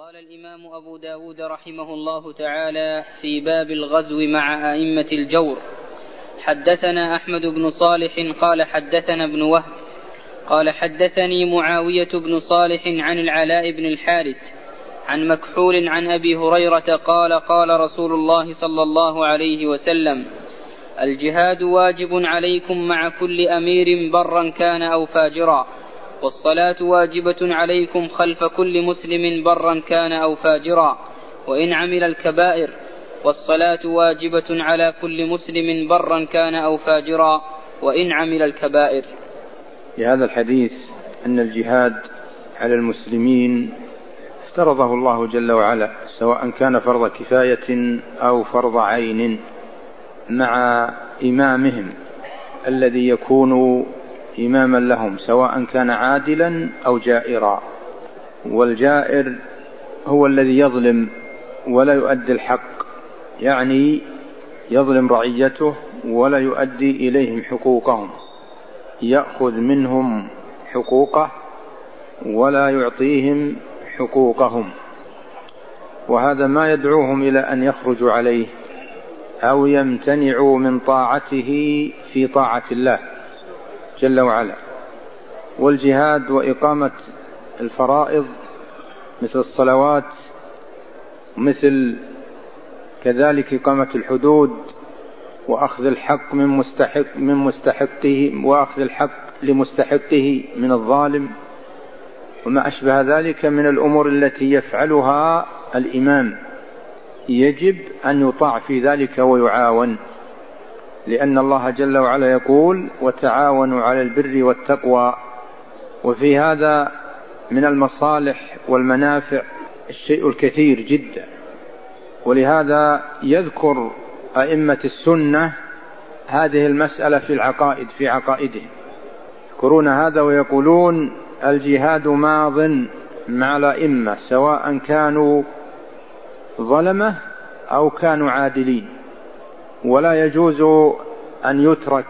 قال الإمام أبو داود رحمه الله تعالى في باب الغزو مع أئمة الجور: حدثنا أحمد بن صالح قال حدثنا ابن وهب قال حدثني معاوية بن صالح عن العلاء بن الحارث عن مكحول عن أبي هريرة قال قال رسول الله صلى الله عليه وسلم: الجهاد واجب عليكم مع كل أمير برا كان أو فاجرا، والصلاة واجبة عليكم خلف كل مسلم برا كان أو فاجرا وإن عمل الكبائر، والصلاة واجبة على كل مسلم برا كان أو فاجرا وإن عمل الكبائر. في هذا الحديث أن الجهاد على المسلمين افترضه الله جل وعلا، سواء كان فرض كفاية أو فرض عين، مع إمامهم الذي يكون إماما لهم، سواء كان عادلا أو جائرا. والجائر هو الذي يظلم ولا يؤدي الحق، يعني يظلم رعيته ولا يؤدي إليهم حقوقهم، يأخذ منهم حقوقه ولا يعطيهم حقوقهم، وهذا ما يدعوهم إلى أن يخرجوا عليه أو يمتنعوا من طاعته في طاعة الله جل وعلا. والجهاد وإقامة الفرائض مثل الصلوات، مثل كذلك إقامة الحدود، وأخذ الحق من مستحقه، وأخذ الحق لمستحقه من الظالم، وما أشبه ذلك من الأمور التي يفعلها الإمام، يجب أن يطاع في ذلك ويعاون، لأن الله جل وعلا يقول: وتعاونوا على البر والتقوى. وفي هذا من المصالح والمنافع الشيء الكثير جدا، ولهذا يذكر أئمة السنة هذه المسألة في العقائد، في عقائدهم يذكرون هذا ويقولون: الجهاد ماض مع الأئمة سواء كانوا ظلمة أو كانوا عادلين، ولا يجوز أن يترك.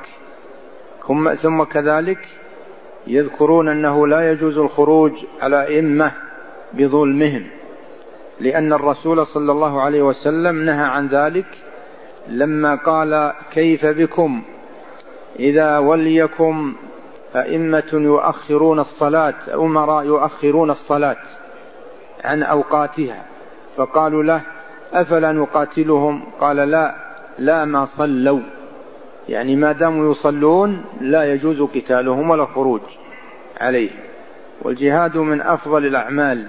ثم كذلك يذكرون أنه لا يجوز الخروج على أئمة بظلمهم، لأن الرسول صلى الله عليه وسلم نهى عن ذلك لما قال: كيف بكم إذا وليكم أئمة يؤخرون الصلاة، أمراء يؤخرون الصلاة عن أوقاتها، فقالوا له: أفلا نقاتلهم؟ قال: لا ما صلوا، يعني ما داموا يصلون لا يجوز قتالهم ولا خروج عليهم. والجهاد من أفضل الأعمال،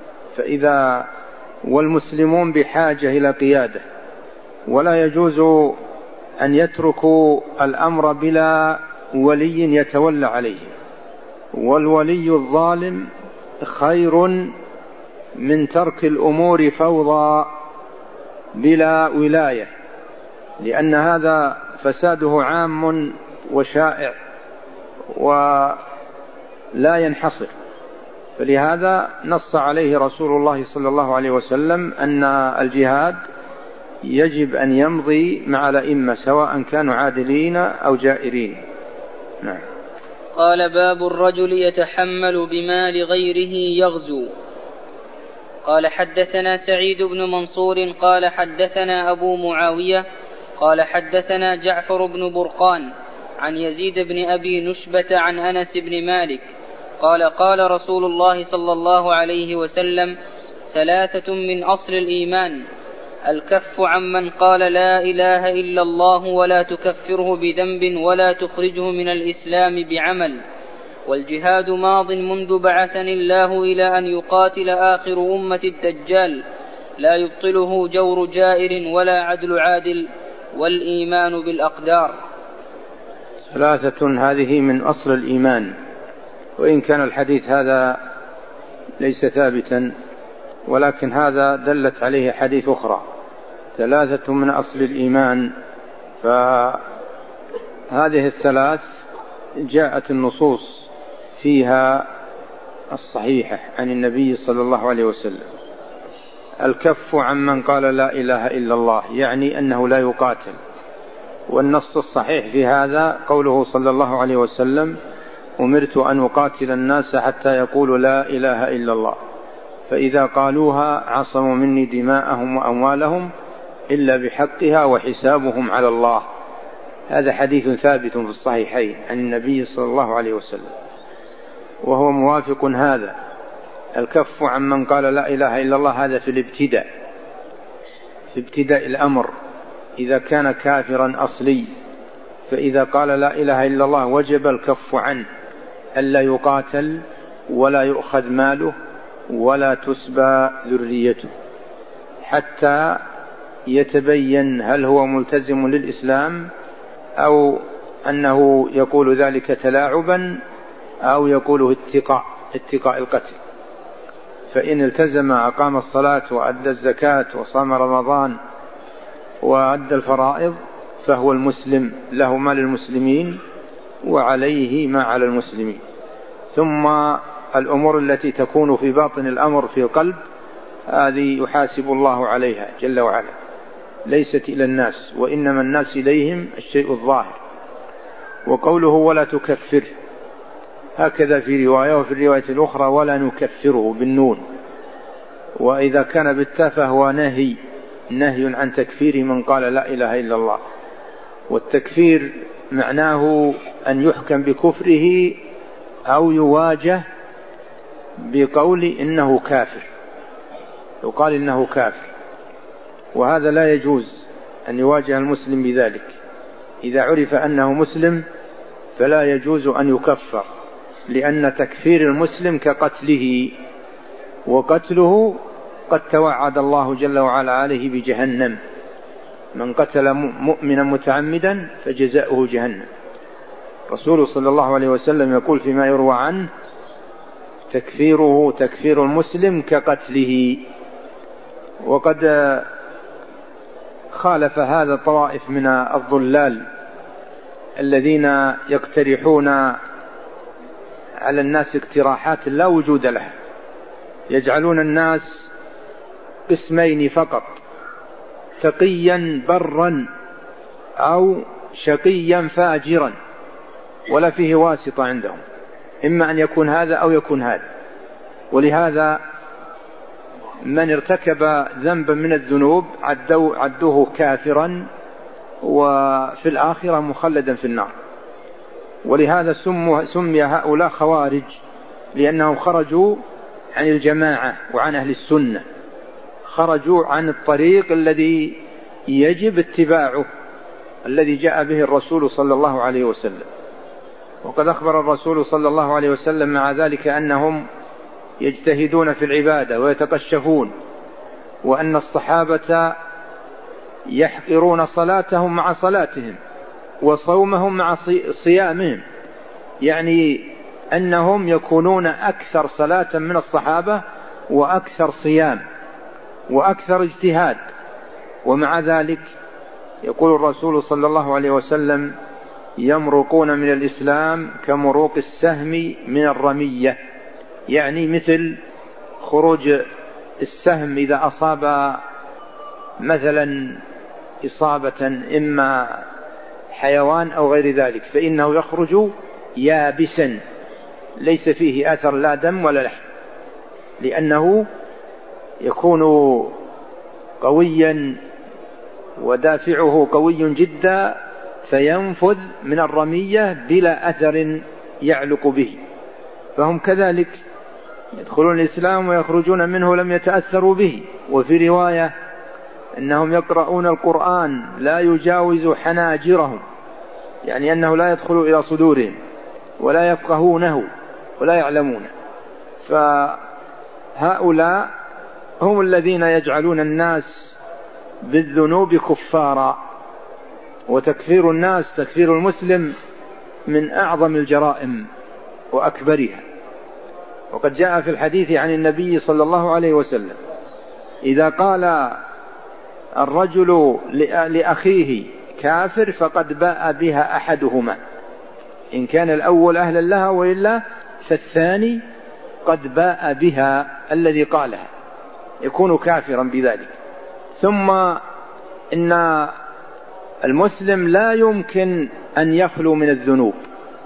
والمسلمون بحاجة إلى قيادة، ولا يجوز أن يتركوا الأمر بلا ولي يتولى عليه، والولي الظالم خير من ترك الأمور فوضى بلا ولاية، لأن هذا فساده عام وشائع ولا ينحصر. فلهذا نص عليه رسول الله صلى الله عليه وسلم أن الجهاد يجب أن يمضي مع الأئمة سواء كانوا عادلين أو جائرين. نعم. قال: باب الرجل يتحمل بمال غيره يغزو. قال: حدثنا سعيد بن منصور قال حدثنا أبو معاوية قال حدثنا جعفر بن برقان عن يزيد بن أبي نشبة عن أنس بن مالك قال: قال رسول الله صلى الله عليه وسلم: ثلاثة من أصل الإيمان: الكف عمن قال لا إله إلا الله ولا تكفره بذنب ولا تخرجه من الإسلام بعمل، والجهاد ماض منذ بعثني الله إلى أن يقاتل آخر أمة الدجال، لا يبطله جور جائر ولا عدل عادل، والإيمان بالأقدار. ثلاثة هذه من أصل الإيمان، وإن كان الحديث هذا ليس ثابتا، ولكن هذا دلت عليه حديث أخرى: ثلاثة من أصل الإيمان. فهذه الثلاث جاءت النصوص فيها الصحيحة عن النبي صلى الله عليه وسلم: الكف عمن قال لا إله إلا الله، يعني أنه لا يقاتل. والنص الصحيح في هذا قوله صلى الله عليه وسلم: أمرت أن أقاتل الناس حتى يقولوا لا إله إلا الله. فإذا قالوها عصموا مني دماءهم وأموالهم إلا بحقها وحسابهم على الله. هذا حديث ثابت في الصحيحين عن النبي صلى الله عليه وسلم، وهو موافق هذا. الكف عن من قال لا إله إلا الله هذا في الابتداء، في ابتداء الأمر، إذا كان كافرا أصلي، فإذا قال لا إله إلا الله وجب الكف عنه، ألا يقاتل ولا يؤخذ ماله ولا تسبى ذريته حتى يتبين هل هو ملتزم للإسلام أو أنه يقول ذلك تلاعبا أو يقوله اتقاء القتل. فإن التزم أقام الصلاة وأدى الزكاة وصام رمضان وأدى الفرائض فهو المسلم، له ما للمسلمين وعليه ما على المسلمين. ثم الأمور التي تكون في باطن الأمر في القلب هذه يحاسب الله عليها جل وعلا، ليست إلى الناس، وإنما الناس إليهم الشيء الظاهر. وقوله ولا تكفر هكذا في رواية، وفي الرواية الأخرى ولا نكفره بالنون، وإذا كان بالتاء فهو نهي عن تكفير من قال لا إله إلا الله. والتكفير معناه أن يحكم بكفره أو يواجه بقول إنه كافر، يقال إنه كافر، وهذا لا يجوز أن يواجه المسلم بذلك. إذا عرف أنه مسلم فلا يجوز أن يكفر، لأن تكفير المسلم كقتله، وقتله قد توعد الله جل وعلا عليه بجهنم: من قتل مؤمنا متعمدا فجزاؤه جهنم. رسول صلى الله عليه وسلم يقول فيما يروى عنه: تكفير المسلم كقتله. وقد خالف هذا طوائف من الضلال الذين يقترحون على الناس اقتراحات لا وجود لها، يجعلون الناس قسمين فقط: تقيا برا أو شقيا فاجرا، ولا فيه واسطة عندهم، إما أن يكون هذا أو يكون هذا. ولهذا من ارتكب ذنبا من الذنوب عدوه كافرا وفي الآخرة مخلدا في النار. ولهذا سمي هؤلاء خوارج، لأنهم خرجوا عن الجماعة وعن أهل السنة، خرجوا عن الطريق الذي يجب اتباعه، الذي جاء به الرسول صلى الله عليه وسلم. وقد أخبر الرسول صلى الله عليه وسلم مع ذلك أنهم يجتهدون في العبادة ويتقشفون، وأن الصحابة يحقرون صلاتهم مع صلاتهم وصومهم مع صيامهم، يعني أنهم يكونون أكثر صلاة من الصحابة وأكثر صيام وأكثر اجتهاد. ومع ذلك يقول الرسول صلى الله عليه وسلم: يمرقون من الإسلام كمروق السهم من الرمية، يعني مثل خروج السهم إذا أصاب مثلا إصابة إما حيوان أو غير ذلك، فإنه يخرج يابسا ليس فيه أثر لا دم ولا لحم، لأنه يكون قويا ودافعه قوي جدا، فينفذ من الرمية بلا أثر يعلق به. فهم كذلك يدخلون الإسلام ويخرجون منه لم يتأثروا به. وفي رواية أنهم يقرؤون القرآن لا يجاوز حناجرهم، يعني أنه لا يدخل إلى صدورهم ولا يفقهونه ولا يعلمونه. فهؤلاء هم الذين يجعلون الناس بالذنوب كفارا. وتكفير الناس، تكفير المسلم، من أعظم الجرائم وأكبرها. وقد جاء في الحديث عن النبي صلى الله عليه وسلم: إذا قال الرجل لأخيه كافر فقد باء بها أحدهما، إن كان الأول أهلا لها وإلا فالثاني قد باء بها الذي قالها، يكون كافرا بذلك. ثم إن المسلم لا يمكن أن يخلو من الذنوب،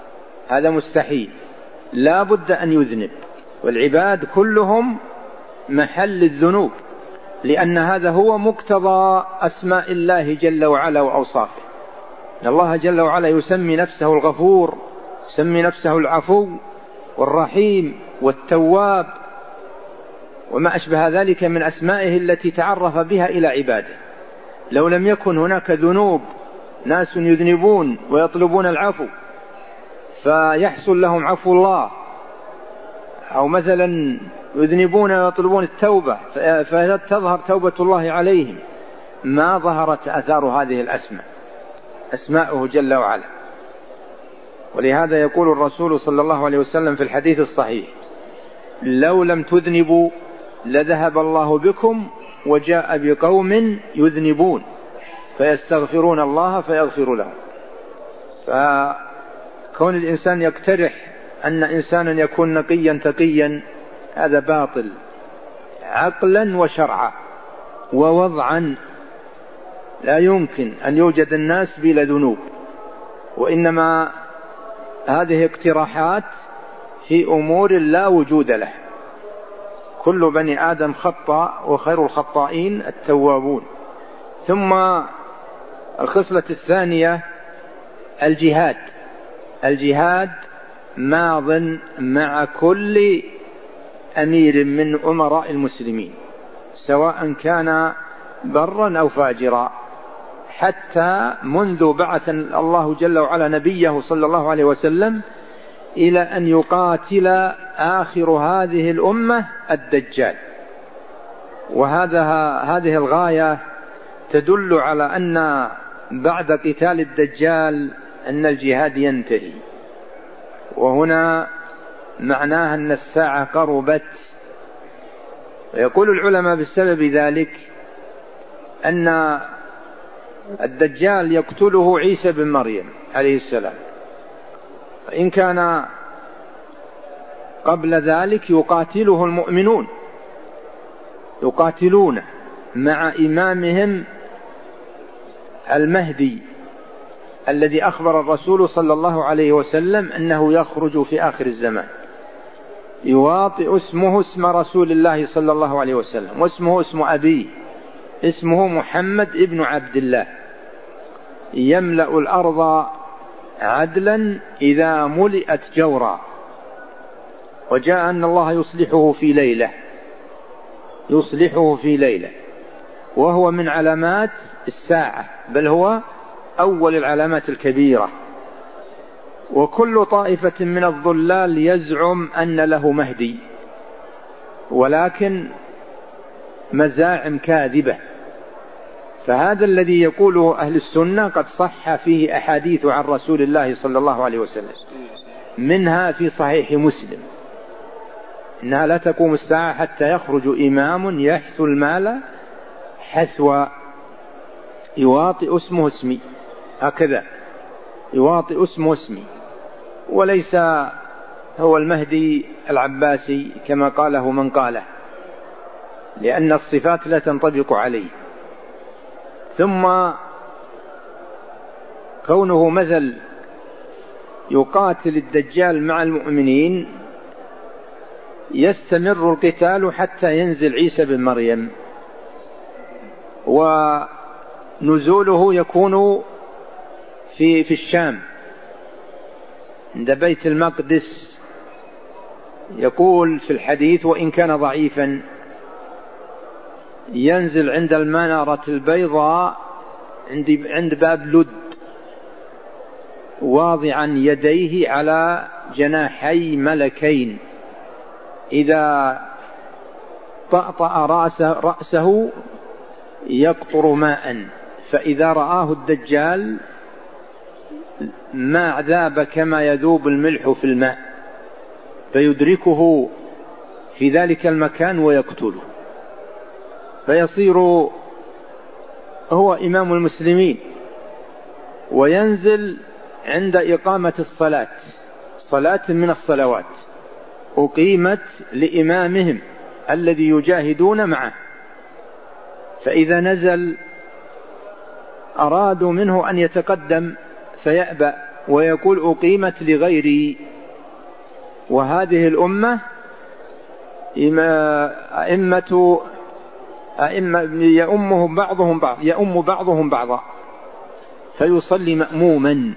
هذا مستحيل، لا بد أن يذنب. والعباد كلهم محل الذنوب، لأن هذا هو مقتضى أسماء الله جل وعلا وأوصافه. إن الله جل وعلا يسمي نفسه الغفور، يسمي نفسه العفو والرحيم والتواب وما أشبه ذلك من أسمائه التي تعرف بها إلى عباده. لو لم يكن هناك ذنوب، ناس يذنبون ويطلبون العفو فيحصل لهم عفو الله، أو مثلا يذنبون ويطلبون التوبة فتظهر توبة الله عليهم، ما ظهرت آثار هذه الأسماء، أسماؤه جل وعلا. ولهذا يقول الرسول صلى الله عليه وسلم في الحديث الصحيح: لو لم تذنبوا لذهب الله بكم وجاء بقوم يذنبون فيستغفرون الله فيغفر لهم. فكون الإنسان يقترح أن إنسانا يكون نقيا تقيا هذا باطل عقلا وشرعا ووضعا. لا يمكن أن يوجد الناس بلا ذنوب، وإنما هذه اقتراحات في أمور لا وجود له. كل بني آدم خطأ وخير الخطائين التوابون. ثم الخصلة الثانية الجهاد ماض مع كل أمير من أمراء المسلمين، سواء كان برا أو فاجرا، حتى منذ بعث الله جل وعلا نبيه صلى الله عليه وسلم إلى أن يقاتل آخر هذه الأمة الدجال. هذه الغاية تدل على أن بعد قتال الدجال أن الجهاد ينتهي، وهنا معناها أن الساعة قربت. ويقول العلماء بسبب ذلك أن الدجال يقتله عيسى بن مريم عليه السلام، فإن كان قبل ذلك يقاتله المؤمنون، يقاتلون مع إمامهم المهدي الذي أخبر الرسول صلى الله عليه وسلم أنه يخرج في آخر الزمان، يواطئ اسمه اسم رسول الله صلى الله عليه وسلم، واسمه اسم أبيه، اسمه محمد ابن عبد الله، يملأ الأرض عدلا إذا ملئت جورا. وجاء أن الله يصلحه في ليلة، وهو من علامات الساعة، بل هو أول العلامات الكبيرة. وكل طائفة من الضلال يزعم أن له مهدي، ولكن مزاعم كاذبة. فهذا الذي يقوله أهل السنة قد صح فيه أحاديث عن رسول الله صلى الله عليه وسلم، منها في صحيح مسلم: إنها لا تقوم الساعة حتى يخرج إمام يحث المال حثوى يواطئ اسمه اسمي، هكذا يواطئ اسمه اسمي، وليس هو المهدي العباسي كما قاله من قاله، لأن الصفات لا تنطبق عليه. ثم كونه مثل يقاتل الدجال مع المؤمنين، يستمر القتال حتى ينزل عيسى بن مريم، ونزوله يكون في الشام عند بيت المقدس. يقول في الحديث وإن كان ضعيفا: ينزل عند المنارة البيضاء عند باب لد، واضعا يديه على جناحي ملكين، إذا طأطأ رأسه يقطر ماء، فإذا رآه الدجال ما ذاب كما يذوب الملح في الماء، فيدركه في ذلك المكان ويقتله، فيصير هو إمام المسلمين. وينزل عند إقامة الصلاة، صلاة من الصلوات أقيمت لإمامهم الذي يجاهدون معه، فإذا نزل أرادوا منه أن يتقدم فيأبى ويقول أقيمت لغيري. وهذه الأمة يؤم بعضهم بعضا فيصلي مأموما،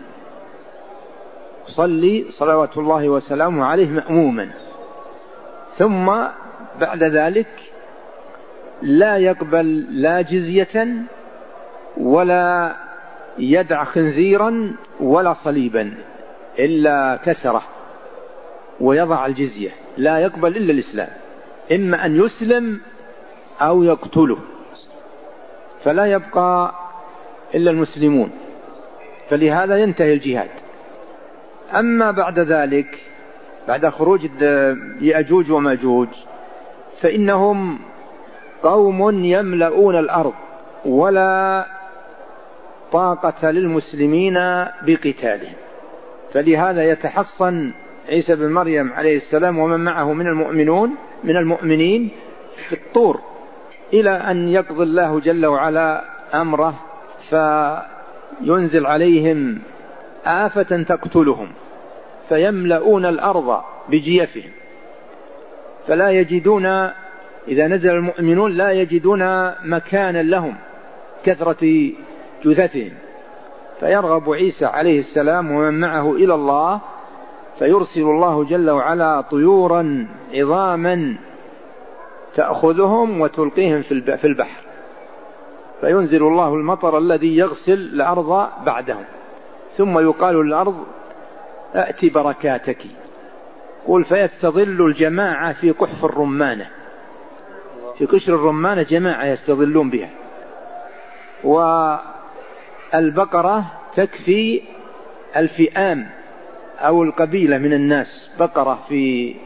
يصلي صلوات الله وسلامه عليه مأموما، ثم بعد ذلك لا يقبل لا جزية ولا يدع خنزيرا ولا صليبا إلا كسره ويضع الجزية، لا يقبل إلا الإسلام، إما أن يسلم أو يقتله، فلا يبقى إلا المسلمون، فلهذا ينتهي الجهاد. أما بعد ذلك بعد خروج يأجوج وماجوج فإنهم قوم يملؤون الأرض ولا طاقة للمسلمين بقتالهم، فلهذا يتحصن عيسى بن مريم عليه السلام ومن معه من المؤمنين في الطور إلى أن يقضي الله جل وعلا أمره فينزل عليهم آفة تقتلهم فيملؤون الأرض بجيفهم، فلا يجدون إذا نزل المؤمنون لا يجدون مكانا لهم كثرة جثثهم، فيرغب عيسى عليه السلام ومن معه إلى الله، فيرسل الله جل وعلا طيورا عظاما تأخذهم وتلقيهم في البحر، فينزل الله المطر الذي يغسل الأرض بعدهم، ثم يقال للأرض أأتي بركاتك، قل فيستظل الجماعة في قحف الرمانة، في قشر الرمانة جماعة يستظلون بها، والبقرة تكفي الفئام أو القبيلة من الناس، بقرة في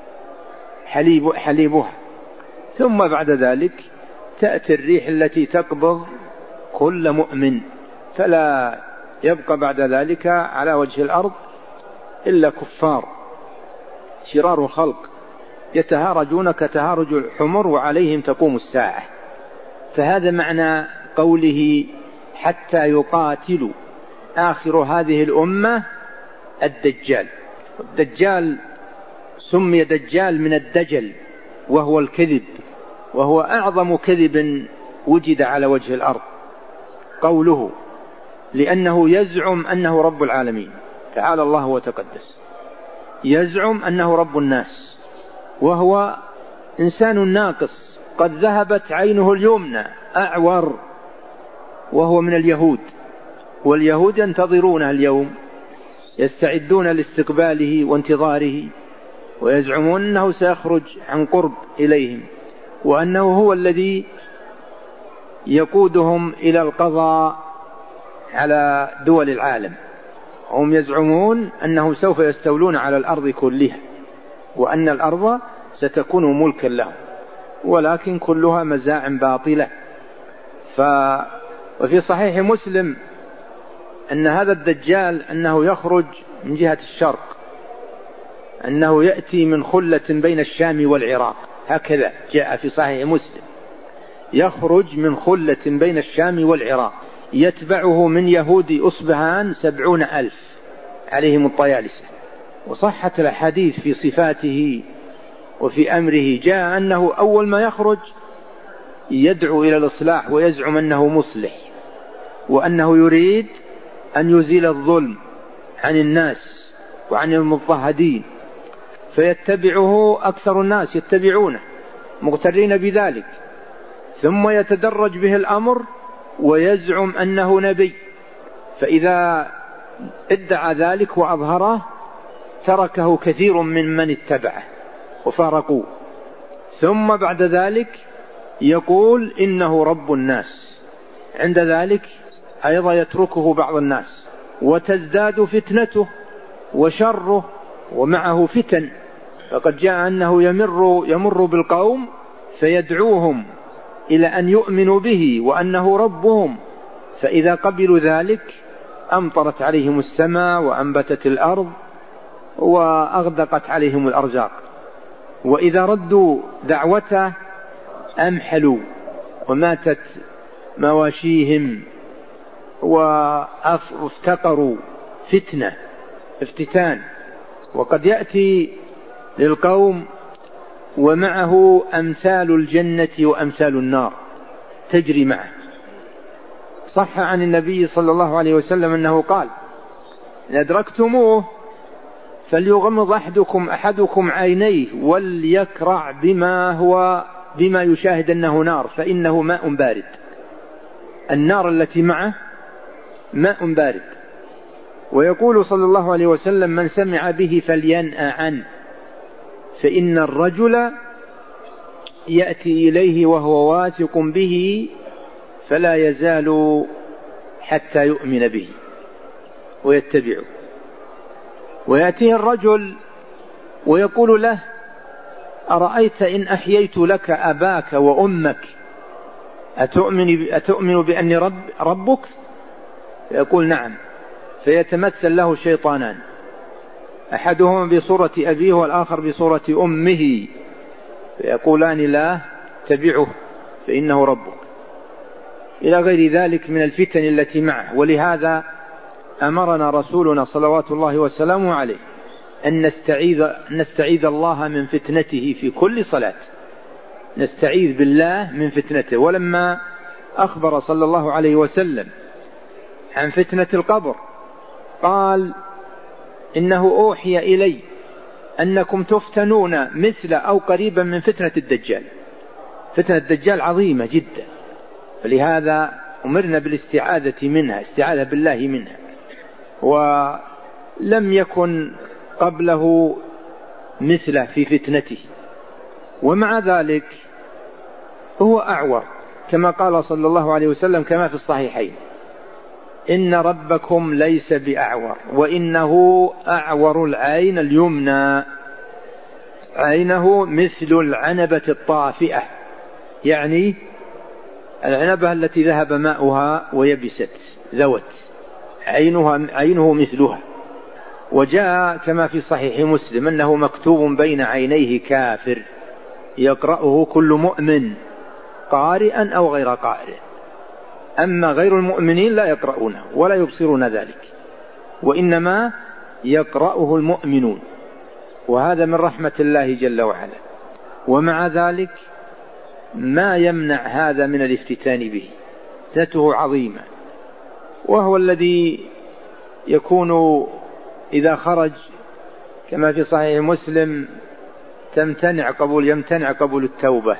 حليبها، ثم بعد ذلك تأتي الريح التي تقبض كل مؤمن، فلا يبقى بعد ذلك على وجه الأرض إلا كفار شرار الخلق يتهارجون كتهارج الحمر وعليهم تقوم الساعة. فهذا معنى قوله حتى يقاتلوا آخر هذه الأمة الدجال. الدجال سمي دجال من الدجل وهو الكذب، وهو أعظم كذب وجد على وجه الأرض قوله، لأنه يزعم أنه رب العالمين تعالى الله وتقدس، يزعم أنه رب الناس وهو إنسان ناقص قد ذهبت عينه اليمنى أعور، وهو من اليهود، واليهود ينتظرونه اليوم يستعدون لاستقباله وانتظاره، ويزعمون أنه سيخرج عن قرب إليهم، وأنه هو الذي يقودهم إلى القضاء على دول العالم. هم يزعمون أنه سوف يستولون على الأرض كلها، وأن الأرض ستكون ملكا لهم، ولكن كلها مزاعم باطلة. وفي صحيح مسلم أن هذا الدجال أنه يخرج من جهة الشرق، أنه يأتي من خلة بين الشام والعراق، هكذا جاء في صحيح مسلم، يخرج من خلة بين الشام والعراق، يتبعه من يهود أصبهان 70,000 عليهم الطيالسة. وصحت الحديث في صفاته وفي أمره، جاء أنه أول ما يخرج يدعو إلى الإصلاح ويزعم أنه مصلح، وأنه يريد أن يزيل الظلم عن الناس وعن المضطهدين، فيتبعه أكثر الناس يتبعونه مغترين بذلك، ثم يتدرج به الأمر ويزعم أنه نبي، فإذا ادعى ذلك وأظهره تركه كثير من اتبعه وفارقوه، ثم بعد ذلك يقول إنه رب الناس، عند ذلك أيضا يتركه بعض الناس، وتزداد فتنته وشره ومعه فتن، فقد جاء أنه يمر بالقوم فيدعوهم إلى أن يؤمنوا به وأنه ربهم، فإذا قبلوا ذلك أمطرت عليهم السماء وأنبتت الأرض وأغدقت عليهم الأرزاق، وإذا ردوا دعوته أمحلوا وماتت مواشيهم وافتقروا افتتان. وقد يأتي للقوم ومعه أمثال الجنة وأمثال النار تجري معه. صح عن النبي صلى الله عليه وسلم أنه قال: إن أدركتموه فليغمض أحدكم عينيه وليكرع بما يشاهد أنه نار، فإنه ماء بارد. النار التي معه ماء بارد. ويقول صلى الله عليه وسلم: من سمع به فلينأ عنه، فإن الرجل يأتي إليه وهو واثق به فلا يزال حتى يؤمن به ويتبعه. ويأتيه الرجل ويقول له: أرأيت إن أحييت لك أباك وأمك أتؤمن بأني ربك؟ فيقول: نعم. فيتمثل له شيطانان، أحدهما بصورة أبيه والآخر بصورة أمه، فيقولان: لا تبعه فإنه ربك، إلى غير ذلك من الفتن التي معه. ولهذا أمرنا رسولنا صلوات الله وسلامه عليه أن نستعيذ الله من فتنته في كل صلاة، نستعيذ بالله من فتنته. ولما أخبر صلى الله عليه وسلم عن فتنة القبر قال: إنه أوحي إلي أنكم تفتنون مثل أو قريبا من فتنة الدجال. فتنة الدجال عظيمة جدا، فلهذا أمرنا بالاستعاذة منها، استعاذة بالله منها. ولم يكن قبله مثله في فتنته، ومع ذلك هو أعور، كما قال صلى الله عليه وسلم كما في الصحيحين: إن ربكم ليس بأعور، وإنه أعور العين اليمنى، عينه مثل العنبة الطافئة، يعني العنبة التي ذهب ماؤها ويبست ذوت، عينه مثلها. وجاء كما في صحيح مسلم أنه مكتوب بين عينيه كافر يقرأه كل مؤمن قارئا أو غير قارئ، أما غير المؤمنين لا يقرؤونه ولا يبصرون ذلك، وإنما يقرأه المؤمنون، وهذا من رحمة الله جل وعلا. ومع ذلك ما يمنع هذا من الافتتان به، فتنته عظيمة. وهو الذي يكون إذا خرج كما في صحيح مسلم يمتنع قبول التوبة.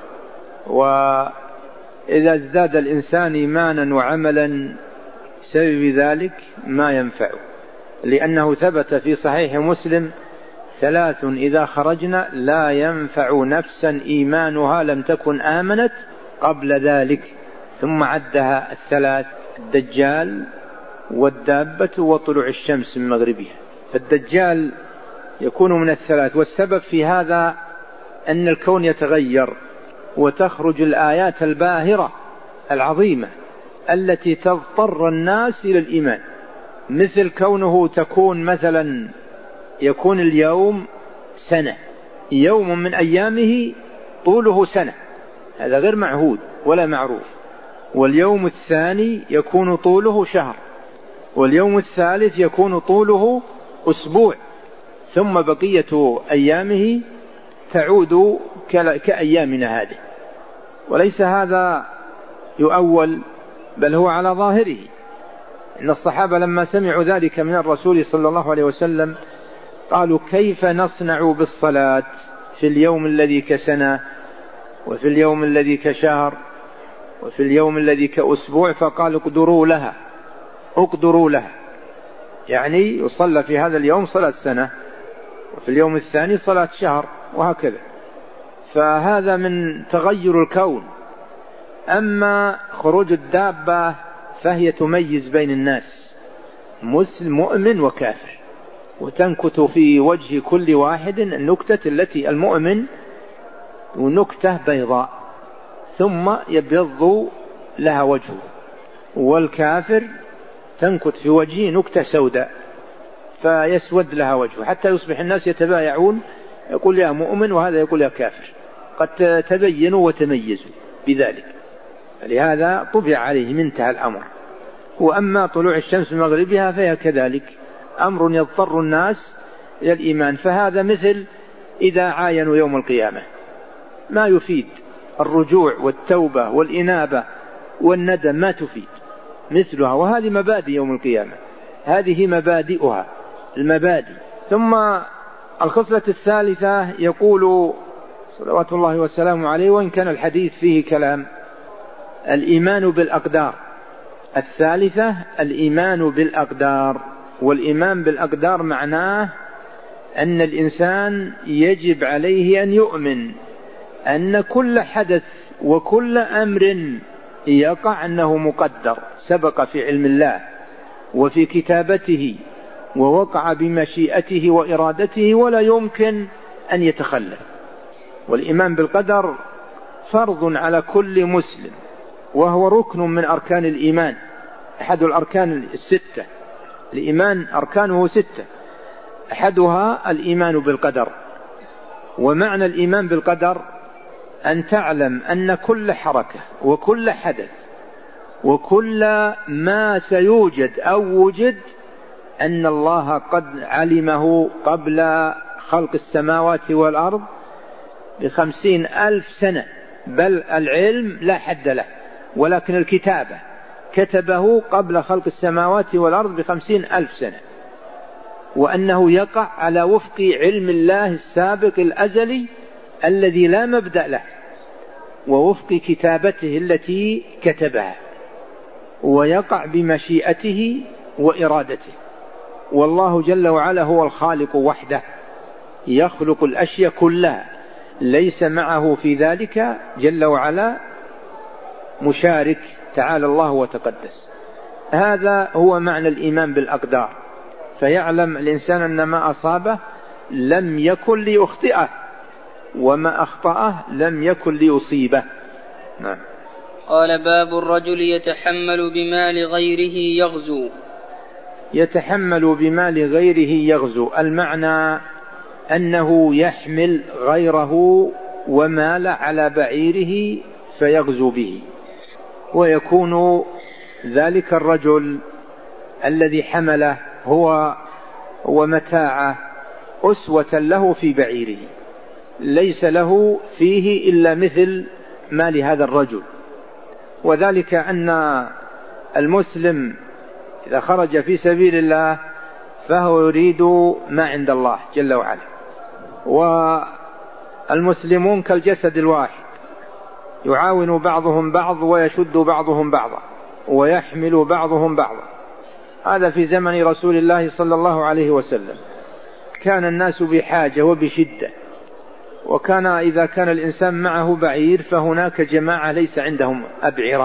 وإذا ازداد الإنسان إيمانا وعملا بسبب ذلك ما ينفعه، لأنه ثبت في صحيح مسلم: 3 إذا خرجنا لا ينفع نفسا إيمانها لم تكن آمنت قبل ذلك، ثم عدها 3: الدجال والدابة وطلوع الشمس من مغربها. فالدجال يكون من 3، والسبب في هذا أن الكون يتغير وتخرج الآيات الباهرة العظيمة التي تضطر الناس إلى الإيمان، مثل كونه تكون مثلا يكون اليوم سنة، يوم من أيامه طوله سنة، هذا غير معهود ولا معروف. واليوم الثاني يكون طوله شهر، واليوم الثالث يكون طوله أسبوع، ثم بقية أيامه تعود كأيامنا هذه. وليس هذا يؤول، بل هو على ظاهره. إن الصحابة لما سمعوا ذلك من الرسول صلى الله عليه وسلم قالوا: كيف نصنع بالصلاة في اليوم الذي كسنة، وفي اليوم الذي كشهر، وفي اليوم الذي كأسبوع؟ فقالوا: اقدروا لها، يعني يصلى في هذا اليوم صلاة سنة، وفي اليوم الثاني صلاة شهر، وهكذا. فهذا من تغير الكون. أما خروج الدابة فهي تميز بين الناس، مسلم مؤمن وكافر، وتنكت في وجه كل واحد النكتة التي المؤمن ونكتة بيضاء ثم يبيض لها وجهه، والكافر تنكت في وجهه نكتة سوداء فيسود لها وجهه، حتى يصبح الناس يتبايعون، يقول يا مؤمن وهذا يقول يا كافر، قد تبينوا وتميزوا بذلك. لهذا طبع عليه منتهى الأمر. وأما طلوع الشمس من مغربها فهي كذلك أمر يضطر الناس إلى الإيمان. فهذا مثل إذا عاينوا يوم القيامة ما يفيد. الرجوع والتوبة والإنابة والندم ما تفيد مثلها، وهذه مبادئ يوم القيامة، هذه مبادئها المبادئ. ثم الخصلة الثالثة يقول صلوات الله وسلامه عليه، وإن كان الحديث فيه كلام، الإيمان بالأقدار. الثالثة الإيمان بالأقدار. والإيمان بالأقدار معناه أن الإنسان يجب عليه أن يؤمن أن كل حدث وكل أمر يقع أنه مقدر، سبق في علم الله وفي كتابته، ووقع بمشيئته وإرادته، ولا يمكن أن يتخلف. والإيمان بالقدر فرض على كل مسلم، وهو ركن من أركان الإيمان، أحد الأركان الستة. الإيمان أركانه 6، أحدها الإيمان بالقدر. ومعنى الإيمان بالقدر أن تعلم أن كل حركة وكل حدث وكل ما سيوجد أو وجد أن الله قد علمه قبل خلق السماوات والأرض ب50,000 سنة، بل العلم لا حد له، ولكن الكتابة كتبه قبل خلق السماوات والأرض ب50,000 سنة، وأنه يقع على وفق علم الله السابق الأزلي الذي لا مبدأ له، ووفق كتابته التي كتبها، ويقع بمشيئته وإرادته. والله جل وعلا هو الخالق وحده، يخلق الأشياء كلها، ليس معه في ذلك جل وعلا مشارك، تعالى الله وتقدس. هذا هو معنى الإيمان بالأقدار. فيعلم الإنسان أن ما أصابه لم يكن ليخطئه، وما أخطأه لم يكن ليصيبه. نعم. قال: باب الرجل يتحمل بمال غيره يغزو. يتحمل بمال غيره يغزو، المعنى أنه يحمل غيره ومال على بعيره فيغزو به، ويكون ذلك الرجل الذي حمله هو ومتاعه أسوة له في بعيره، ليس له فيه إلا مثل مال هذا الرجل. وذلك أن المسلم إذا خرج في سبيل الله فهو يريد ما عند الله جل وعلا. والمسلمون كالجسد الواحد، يعاون بعضهم بعض ويشد بعضهم بعضا ويحمل بعضهم بعضا. هذا في زمن رسول الله صلى الله عليه وسلم كان الناس بحاجة وبشدة، وكان إذا كان الإنسان معه بعير فهناك جماعة ليس عندهم أبعرة،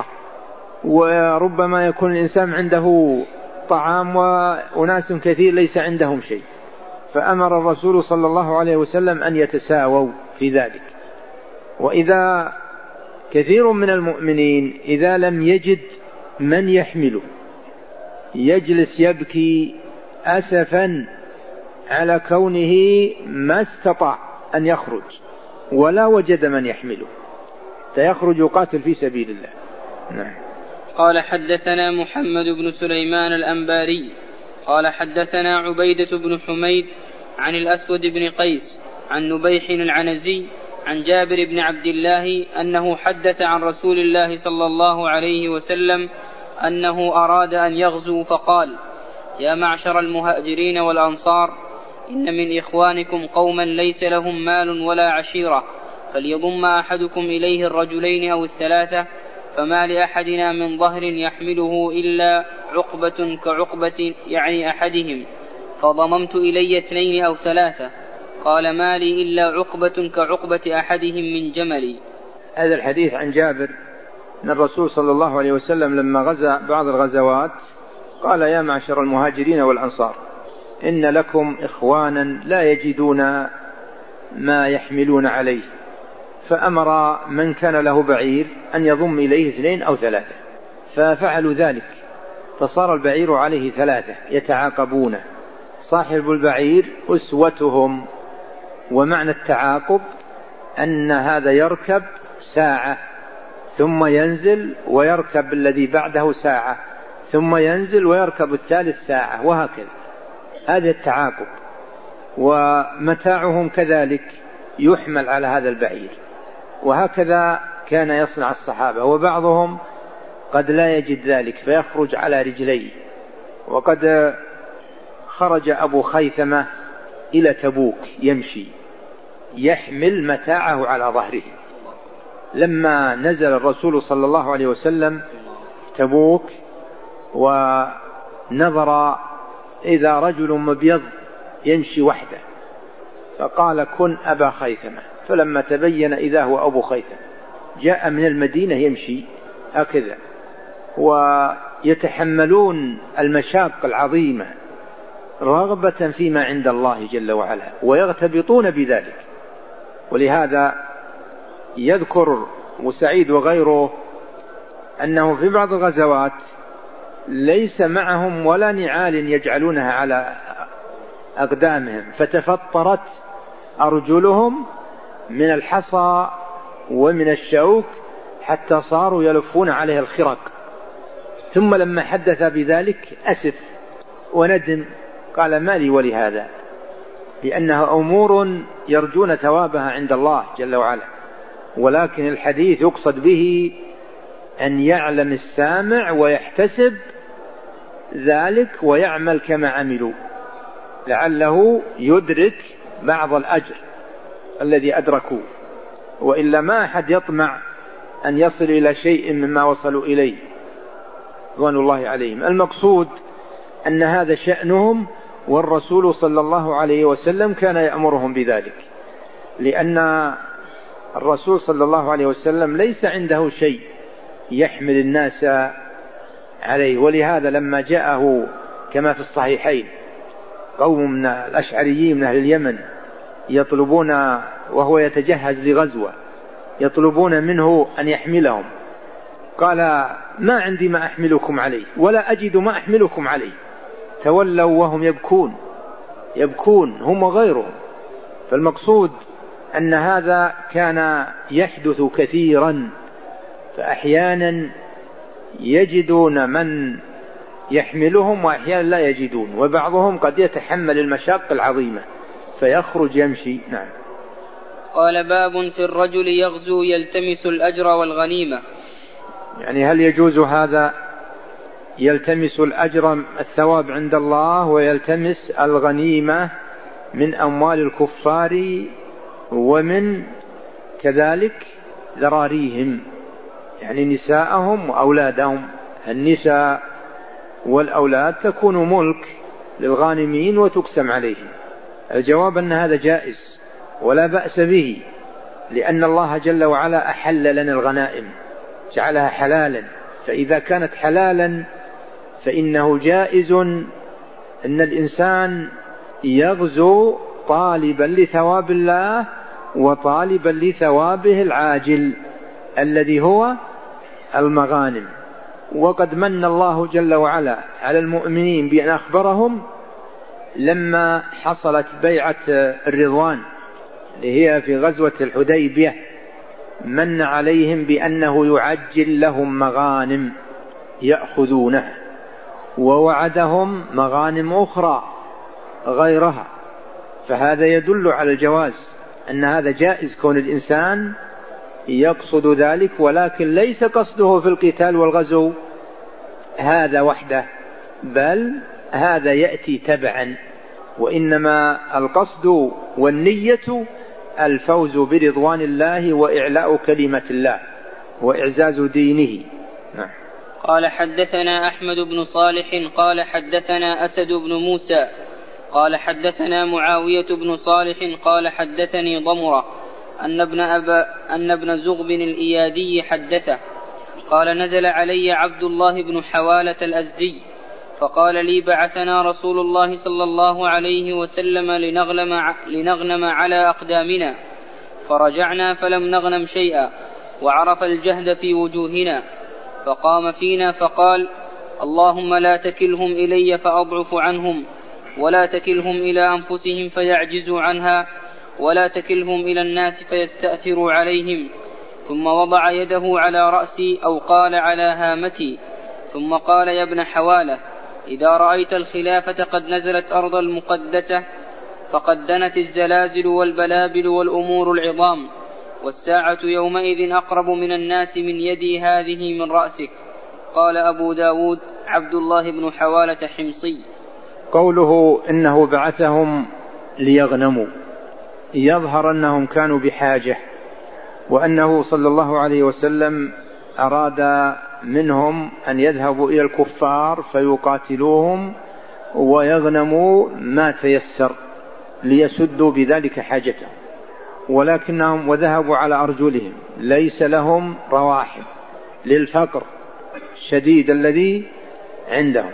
وربما يكون الإنسان عنده طعام وأناس كثير ليس عندهم شيء، فأمر الرسول صلى الله عليه وسلم أن يتساووا في ذلك. وإذا كثير من المؤمنين إذا لم يجد من يحمله يجلس يبكي أسفا على كونه ما استطاع أن يخرج ولا وجد من يحمله، فيخرج يقاتل في سبيل الله. نعم. قال: حدثنا محمد بن سليمان الأنباري قال: حدثنا عبيدة بن حميد عن الأسود بن قيس عن نبيح العنزي عن جابر بن عبد الله أنه حدث عن رسول الله صلى الله عليه وسلم أنه أراد أن يغزو فقال: يا معشر المهاجرين والأنصار، إن من إخوانكم قوما ليس لهم مال ولا عشيرة، فليضم أحدكم إليه الرجلين أو الثلاثة، فما لأحدنا من ظهر يحمله إلا عقبة كعقبة يعني أحدهم، فضممت إلي 2 أو 3. قال: ما لي إلا عقبة كعقبة أحدهم من جملي. هذا الحديث عن جابر أن الرسول صلى الله عليه وسلم لما غزا بعض الغزوات قال: يا معشر المهاجرين والأنصار، إن لكم إخوانا لا يجدون ما يحملون عليه، فأمر من كان له بعير أن يضم إليه 2 أو 3، ففعلوا ذلك، فصار البعير عليه 3 يتعاقبون، صاحب البعير أسوتهم. ومعنى التعاقب أن هذا يركب ساعة ثم ينزل ويركب الذي بعده ساعة ثم ينزل ويركب الثالث ساعة، وهكذا، هذا التعاقب. ومتاعهم كذلك يحمل على هذا البعير، وهكذا كان يصنع الصحابة. وبعضهم قد لا يجد ذلك فيخرج على رجليه. وقد خرج أبو خيثمة إلى تبوك يمشي يحمل متاعه على ظهره. لما نزل الرسول صلى الله عليه وسلم تبوك ونظر إذا رجل مبيض يمشي وحده فقال كن أبا خيثمة، فلما تبين إذا هو أبو خيثمة جاء من المدينة يمشي هكذا، ويتحملون المشاق العظيمة رغبة فيما عند الله جل وعلا ويغتبطون بذلك. ولهذا يذكر مسعيد وغيره أنه في بعض الغزوات ليس معهم ولا نعال يجعلونها على أقدامهم فتفطرت أرجلهم من الحصى ومن الشوك حتى صاروا يلفون عليه الخرق. ثم لما حدث بذلك أسف وندم، قال ما لي ولهذا، لأنها أمور يرجون ثوابها عند الله جل وعلا. ولكن الحديث يقصد به أن يعلم السامع ويحتسب ذلك ويعمل كما عملوا لعله يدرك بعض الأجر الذي أدركوا، وإلا ما أحد يطمع أن يصل إلى شيء مما وصلوا إليه رضوان الله عليهم. المقصود أن هذا شأنهم، والرسول صلى الله عليه وسلم كان يأمرهم بذلك، لأن الرسول صلى الله عليه وسلم ليس عنده شيء يحمل الناس عليه. ولهذا لما جاءه كما في الصحيحين قوم من الأشعريين من أهل اليمن يطلبون وهو يتجهز لغزوة يطلبون منه أن يحملهم، قال ما عندي ما أحملكم عليه ولا أجد ما أحملكم عليه. تولوا وهم يبكون هم وغيرهم. فالمقصود أن هذا كان يحدث كثيرا، فأحيانا يجدون من يحملهم وأحيانا لا يجدون، وبعضهم قد يتحمل المشاق العظيمة فيخرج يمشي. نعم. قال باب في الرجل يغزو يلتمس الأجر والغنيمة. يعني هل يجوز هذا؟ يلتمس الأجر الثواب عند الله ويلتمس الغنيمة من أموال الكفار ومن كذلك ذراريهم، يعني نساءهم وأولادهم. النساء والأولاد تكون ملك للغانمين وتقسم عليهم. الجواب أن هذا جائز ولا بأس به، لأن الله جل وعلا أحل لنا الغنائم جعلها حلالا، فإذا كانت حلالا فإنه جائز أن الإنسان يغزو طالبا لثواب الله وطالبا لثوابه العاجل الذي هو المغانم. وقد من الله جل وعلا على المؤمنين بأن أخبرهم لما حصلت بيعة الرضوان اللي هي في غزوة الحديبية، من عليهم بأنه يعجل لهم مغانم يأخذونها، ووعدهم مغانم أخرى غيرها. فهذا يدل على الجواز، أن هذا جائز كون الإنسان يقصد ذلك، ولكن ليس قصده في القتال والغزو هذا وحده، بل هذا يأتي تبعا، وإنما القصد والنية الفوز برضوان الله وإعلاء كلمة الله وإعزاز دينه. نعم. قال حدثنا أحمد بن صالح قال حدثنا أسد بن موسى قال حدثنا معاوية بن صالح قال حدثني ضمرة أن ابن زغب الإيادي حدثه قال نزل علي عبد الله بن حوالة الأزدي فقال لي بعثنا رسول الله صلى الله عليه وسلم لنغنم على أقدامنا، فرجعنا فلم نغنم شيئا وعرف الجهد في وجوهنا، فقام فينا فقال اللهم لا تكلهم إلي فأضعف عنهم، ولا تكلهم إلى أنفسهم فيعجزوا عنها، ولا تكلهم إلى الناس فيستأثروا عليهم. ثم وضع يده على رأسي أو قال على هامتي، ثم قال يا ابن حوالة إذا رأيت الخلافة قد نزلت أرض المقدسة فقد دنت الزلازل والبلابل والأمور العظام، والساعة يومئذ أقرب من الناس من يدي هذه من رأسك. قال أبو داود عبد الله بن حوالة حمصي. قوله إنه بعثهم ليغنموا يظهر أنهم كانوا بحاجة، وأنه صلى الله عليه وسلم أراد منهم أن يذهبوا إلى الكفار فيقاتلوهم ويغنموا ما تيسر ليسدوا بذلك حاجتهم، ولكنهم وذهبوا على أرجلهم ليس لهم رواحل للفقر الشديد الذي عندهم،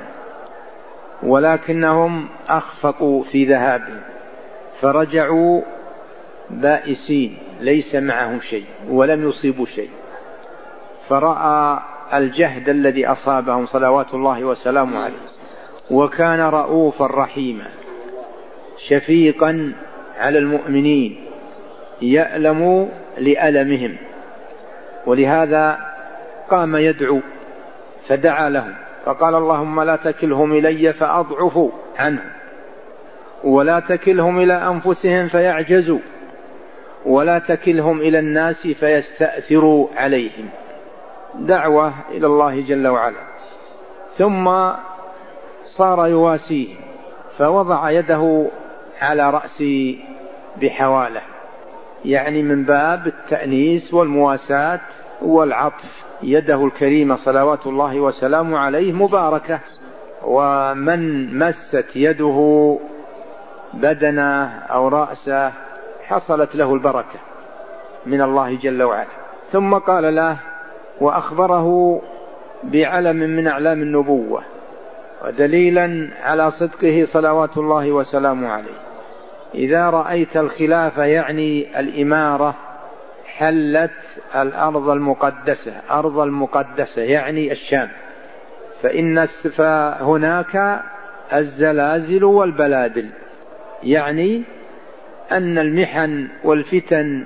ولكنهم أخفقوا في ذهابهم فرجعوا بائسين ليس معهم شيء ولم يصيبوا شيء، فرأى الجهد الذي أصابهم صلوات الله وسلامه عليه، وكان رؤوفا رحيما شفيقا على المؤمنين يألم لألمهم، ولهذا قام يدعو فدعا لهم فقال اللهم لا تكلهم إلي فأضعفوا عنهم، ولا تكلهم إلى أنفسهم فيعجزوا، ولا تكلهم إلى الناس فيستأثروا عليهم. دعوة إلى الله جل وعلا. ثم صار يواسيهم فوضع يده على رأسي بحواله، يعني من باب التأنيس والمواساة والعطف. يده الكريمة صلوات الله وسلامه عليه مباركة، ومن مست يده بدنه أو رأسه حصلت له البركة من الله جل وعلا. ثم قال له وأخبره بعلم من أعلام النبوة ودليلا على صدقه صلوات الله وسلامه عليه: إذا رأيت الخلافة يعني الإمارة حلت الأرض المقدسة، أرض المقدسة يعني الشام، فإن هناك الزلازل والبلادل، يعني أن المحن والفتن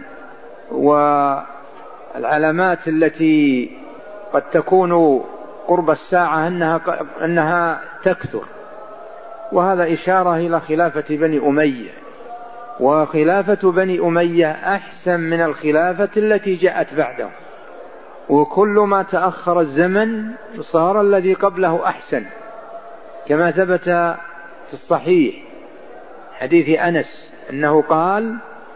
والعلامات التي قد تكون قرب الساعة أنها تكثر. وهذا إشارة إلى خلافة بني أمية، وخلافة بني أمية أحسن من الخلافة التي جاءت بعده، وكل ما تأخر الزمن صار الذي قبله أحسن، كما ثبت في الصحيح حديث أنس أنه قال: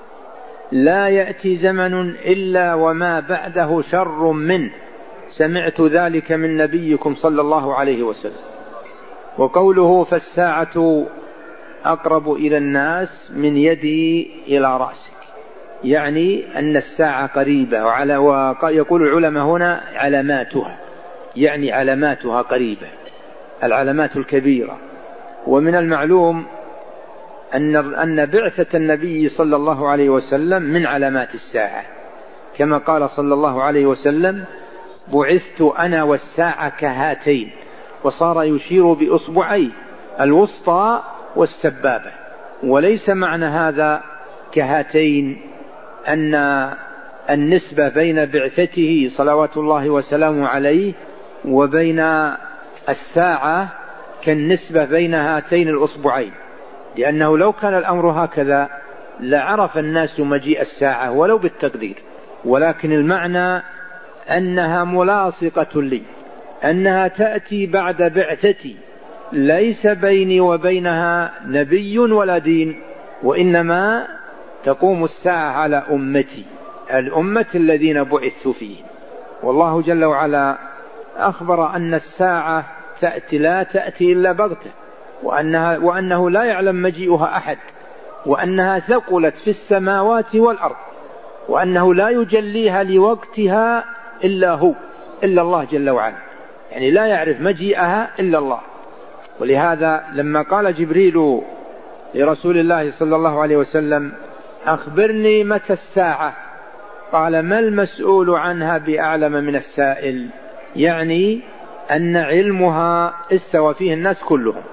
لا يأتي زمن إلا وما بعده شر منه، سمعت ذلك من نبيكم صلى الله عليه وسلم. وقوله فالساعة أقرب إلى الناس من يدي إلى رأسك، يعني أن الساعة قريبة، ويقول العلماء هنا علاماتها، يعني علاماتها قريبة، العلامات الكبيرة. ومن المعلوم أن بعثة النبي صلى الله عليه وسلم من علامات الساعة، كما قال صلى الله عليه وسلم: بعثت أنا والساعة كهاتين، وصار يشير بإصبعيه الوسطى والسبابة. وليس معنى هذا كهاتين أن النسبة بين بعثته صلوات الله وسلامه عليه وبين الساعة كالنسبة بين هاتين الأصبعين، لأنه لو كان الأمر هكذا لعرف الناس مجيء الساعة ولو بالتقدير، ولكن المعنى أنها ملاصقة لي، أنها تأتي بعد بعثتي، ليس بيني وبينها نبي ولا دين، وإنما تقوم الساعة على أمتي، الأمة الذين بعثت فيهم. والله جل وعلا أخبر أن الساعة لا تأتي إلا بغتة، وأنه لا يعلم مجيئها أحد، وأنها ثقلت في السماوات والأرض، وأنه لا يجليها لوقتها إلا هو، إلا الله جل وعلا، يعني لا يعرف مجيئها إلا الله. ولهذا لما قال جبريل لرسول الله صلى الله عليه وسلم: أخبرني متى الساعة، قال: ما المسؤول عنها بأعلم من السائل، يعني أن علمها استوى فيه الناس كلهم.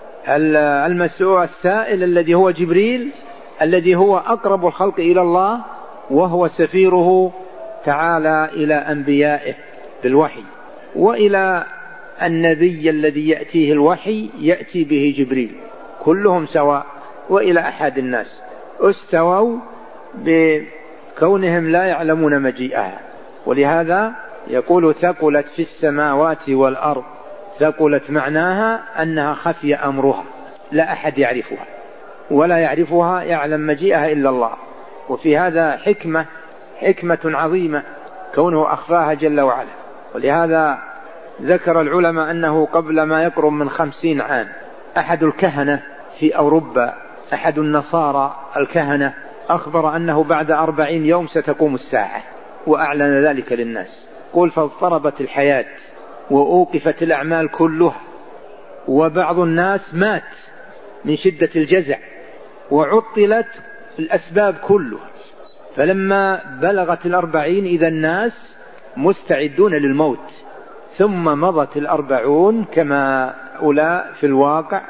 المسؤول السائل الذي هو جبريل، الذي هو أقرب الخلق إلى الله، وهو سفيره تعالى إلى أنبيائه بالوحي، وإلى النبي الذي يأتيه الوحي يأتي به جبريل، كلهم سواء، وإلى أحد الناس استووا كونهم لا يعلمون مجيئها. ولهذا يقول ثقلت في السماوات والأرض. ثقلت معناها أنها خفي أمرها، لا أحد يعرفها، ولا يعرفها يعلم مجيئها إلا الله. وفي هذا حكمة عظيمة كونه أخفاها جل وعلا. ولهذا ذكر العلماء أنه قبل ما يقرب من 50 عام أحد الكهنة في أوروبا، أحد النصارى الكهنة، أخبر أنه بعد 40 يوم ستقوم الساعة، وأعلن ذلك للناس. قل فاضطربت الحياة وأوقفت الأعمال كلها، وبعض الناس مات من شدة الجزع، وعطلت الأسباب كلها. فلما بلغت 40 إذا الناس مستعدون للموت، ثم مضت 40 كما أولى في الواقع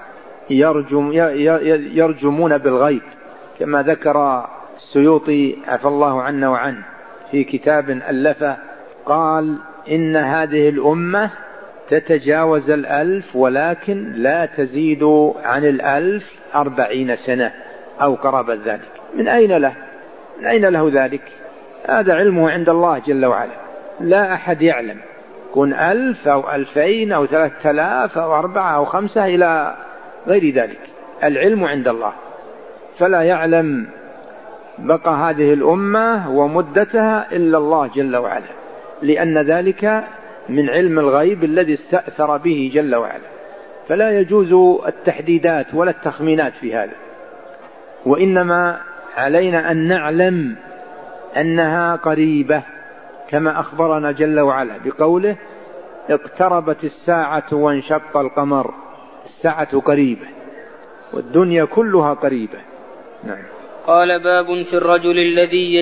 يرجمون بالغيب، كما ذكر السيوطي عفى الله عنا وعنه في كتاب ألفه، قال إن هذه الأمة تتجاوز 1000 ولكن لا تزيد عن 1040 سنة أو قرابة ذلك. من أين له ذلك؟ هذا علمه عند الله جل وعلا، لا أحد يعلم. كن 1000 أو 2000 أو 3000 أو 4 أو 5 إلى غير ذلك، العلم عند الله. فلا يعلم بقى هذه الأمة ومدتها إلا الله جل وعلا، لأن ذلك من علم الغيب الذي استأثر به جل وعلا. فلا يجوز التحديدات ولا التخمينات في هذا، وإنما علينا أن نعلم أنها قريبة، كما أخبرنا جل وعلا بقوله اقتربت الساعة وانشق القمر. الساعة قريبة والدنيا كلها قريبة. نعم. قال باب في الرجل الذي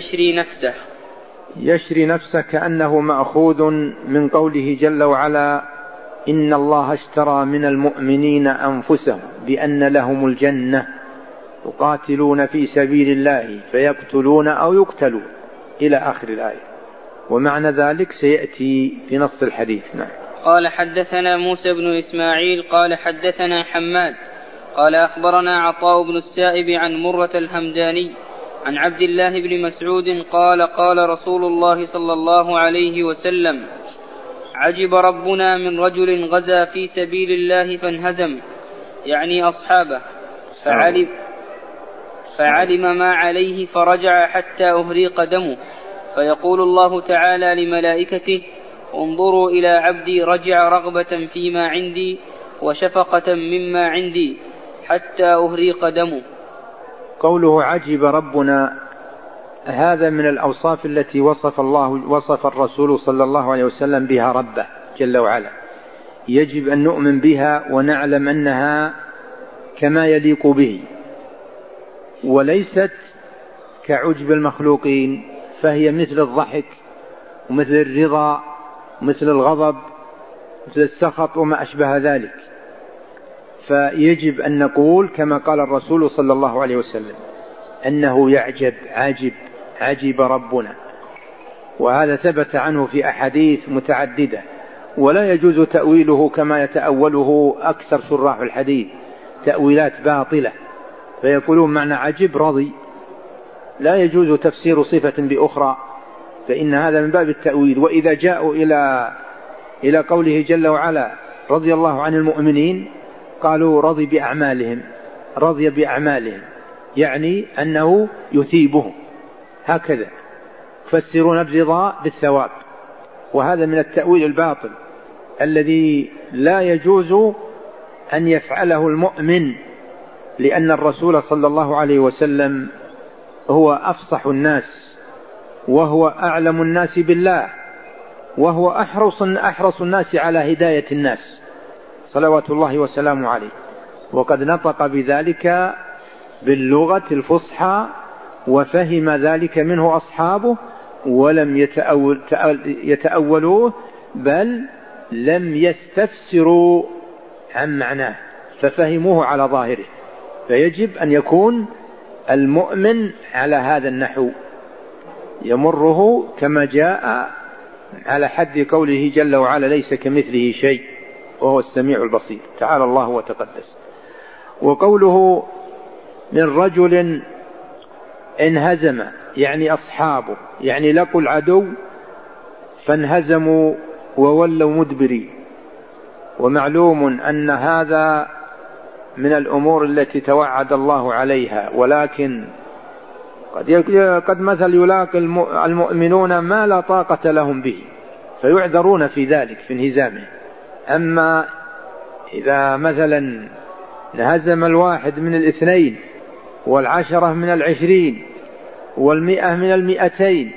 يشري نفسه كأنه مأخوذ من قوله جل وعلا إن الله اشترى من المؤمنين أنفسهم بأن لهم الجنة يقاتلون في سبيل الله فيقتلون أو يقتلون إلى آخر الآية، ومعنى ذلك سيأتي في نص الحديث. نعم. قال حدثنا موسى بن إسماعيل قال حدثنا حماد قال أخبرنا عطاء بن السائب عن مرة الهمداني عن عبد الله بن مسعود قال قال رسول الله صلى الله عليه وسلم عجب ربنا من رجل غزا في سبيل الله فانهزم، يعني أصحابه، فعلم ما عليه فرجع حتى أهريق دمه، فيقول الله تعالى لملائكته انظروا إلى عبدي رجع رغبة فيما عندي وشفقة مما عندي حتى أهريق دمه. قوله عجب ربنا، هذا من الأوصاف التي وصف الرسول صلى الله عليه وسلم بها ربه جل وعلا، يجب أن نؤمن بها ونعلم أنها كما يليق به، وليست كعجب المخلوقين، فهي مثل الضحك ومثل الرضا مثل الغضب مثل السخط وما أشبه ذلك. فيجب أن نقول كما قال الرسول صلى الله عليه وسلم أنه عجب ربنا، وهذا ثبت عنه في أحاديث متعددة، ولا يجوز تأويله كما يتأوله أكثر شراح الحديث تأويلات باطلة، فيقولون معنى عجب رضي، لا يجوز تفسير صفة بأخرى، فإن هذا من باب التأويل. وإذا جاءوا إلى قوله جل وعلا رضي الله عن المؤمنين قالوا رضي بأعمالهم، يعني أنه يثيبهم، هكذا يفسرون الرضا بالثواب، وهذا من التأويل الباطل الذي لا يجوز أن يفعله المؤمن، لأن الرسول صلى الله عليه وسلم هو أفصح الناس وهو أعلم الناس بالله وهو أحرص الناس على هداية الناس صلوات الله وسلامه عليه، وقد نطق بذلك باللغة الفصحى وفهم ذلك منه أصحابه ولم يتأولوه بل لم يستفسروا عن معناه ففهموه على ظاهره. فيجب أن يكون المؤمن على هذا النحو، يمره كما جاء على حد قوله جل وعلا ليس كمثله شيء وهو السميع البصير، تعالى الله وتقدس. وقوله من رجل انهزم يعني أصحابه، يعني لقوا العدو فانهزموا وولوا مدبرين. ومعلوم أن هذا من الأمور التي توعد الله عليها، ولكن قد مثل يلاقي المؤمنون ما لا طاقة لهم به فيعذرون في ذلك في انهزامه. أما إذا مثلا انهزم الواحد من 2 والعشرة من 20 والمئة من 200